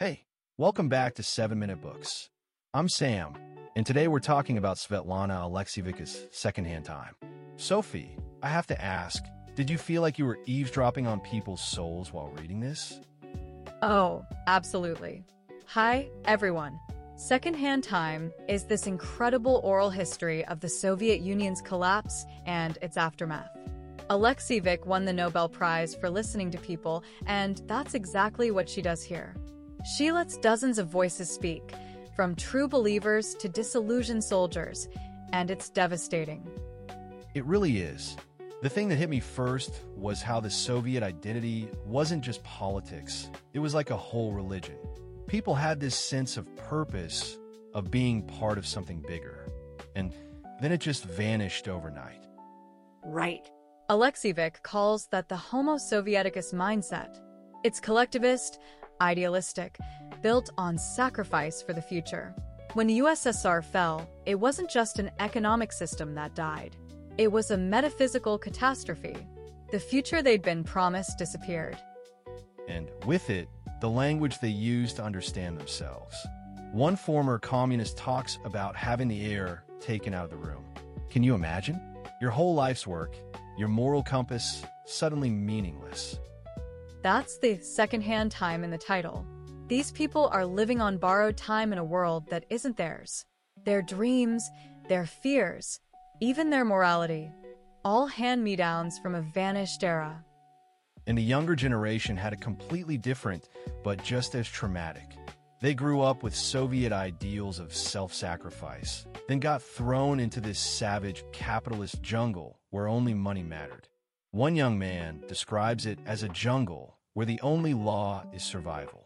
Hey, welcome back to 7 Minute Books. I'm Sam, and today we're talking about Svetlana Alexievika's Secondhand Time. Sophie, I have to ask, did you feel like you were eavesdropping on people's souls while reading this? Oh, absolutely. Hi, everyone. Secondhand Time is this incredible oral history of the Soviet Union's collapse and its aftermath. Alexievik won the Nobel Prize for listening to people, and that's exactly what she does here. She lets dozens of voices speak, from true believers to disillusioned soldiers, and it's devastating. It really is. The thing that hit me first was how the Soviet identity wasn't just politics, it was like a whole religion. People had this sense of purpose, of being part of something bigger, and then it just vanished overnight. Right. Alexievik calls that the Homo Sovieticus mindset. It's collectivist, idealistic, built on sacrifice for the future. When the USSR fell, it wasn't just an economic system that died. It was a metaphysical catastrophe. The future they'd been promised disappeared. And with it, the language they used to understand themselves. One former communist talks about having the air taken out of the room. Can you imagine? Your whole life's work, your moral compass, suddenly meaningless. That's the secondhand time in the title. These people are living on borrowed time in a world that isn't theirs. Their dreams, their fears, even their morality, all hand-me-downs from a vanished era. And the younger generation had a completely different, but just as traumatic. They grew up with Soviet ideals of self-sacrifice, then got thrown into this savage capitalist jungle where only money mattered. One young man describes it as a jungle where the only law is survival.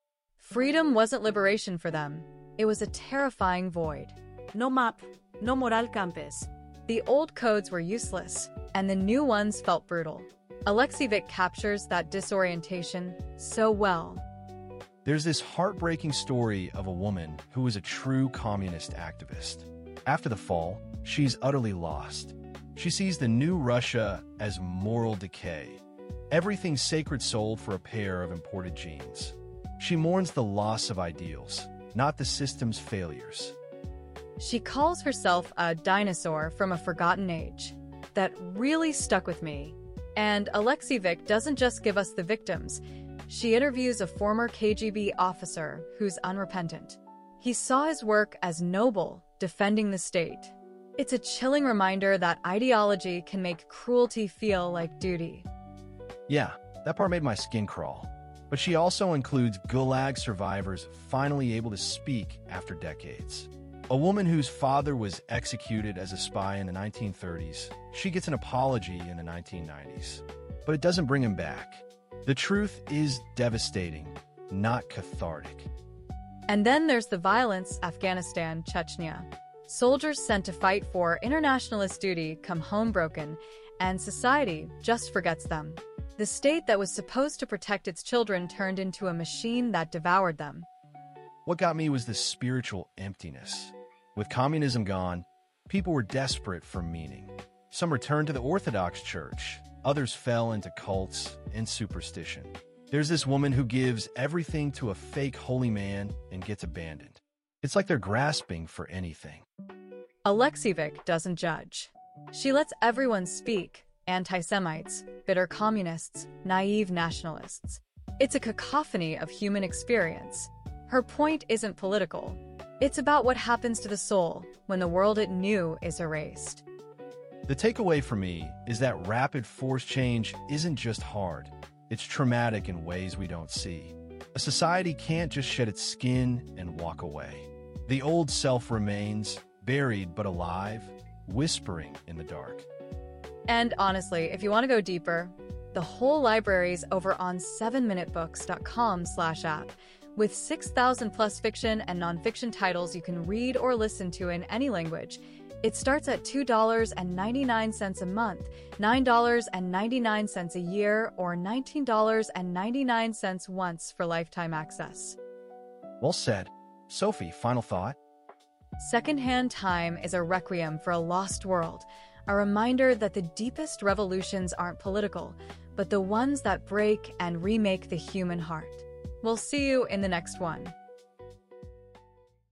Freedom wasn't liberation for them. It was a terrifying void. No map, no moral compass. The old codes were useless, and the new ones felt brutal. Alexievik captures that disorientation so well. There's this heartbreaking story of a woman who was a true communist activist. After the fall, she's utterly lost. She sees the new Russia as moral decay. Everything sacred sold for a pair of imported jeans. She mourns the loss of ideals, not the system's failures. She calls herself a dinosaur from a forgotten age. That really stuck with me. And Alexievik doesn't just give us the victims. She interviews a former KGB officer who's unrepentant. He saw his work as noble, defending the state. It's a chilling reminder that ideology can make cruelty feel like duty. Yeah, that part made my skin crawl. But she also includes Gulag survivors finally able to speak after decades. A woman whose father was executed as a spy in the 1930s, she gets an apology in the 1990s. But it doesn't bring him back. The truth is devastating, not cathartic. And then there's the violence, Afghanistan, Chechnya. Soldiers sent to fight for internationalist duty come home broken, and society just forgets them. The state that was supposed to protect its children turned into a machine that devoured them. What got me was the spiritual emptiness. With communism gone, people were desperate for meaning. Some returned to the Orthodox Church, others fell into cults and superstition. There's this woman who gives everything to a fake holy man and gets abandoned. It's like they're grasping for anything. Alexievik doesn't judge. She lets everyone speak, anti-Semites, bitter communists, naive nationalists. It's a cacophony of human experience. Her point isn't political. It's about what happens to the soul when the world it knew is erased. The takeaway for me is that rapid force change isn't just hard. It's traumatic in ways we don't see. A society can't just shed its skin and walk away. The old self remains, buried but alive, whispering in the dark. And honestly, if you want to go deeper, the whole library's over on 7minutebooks.com/app. With 6,000 plus fiction and nonfiction titles you can read or listen to in any language. It starts at $2.99 a month, $9.99 a year, or $19.99 once for lifetime access. Well said. Sophie, final thought? Secondhand Time is a requiem for a lost world, a reminder that the deepest revolutions aren't political, but the ones that break and remake the human heart. We'll see you in the next one.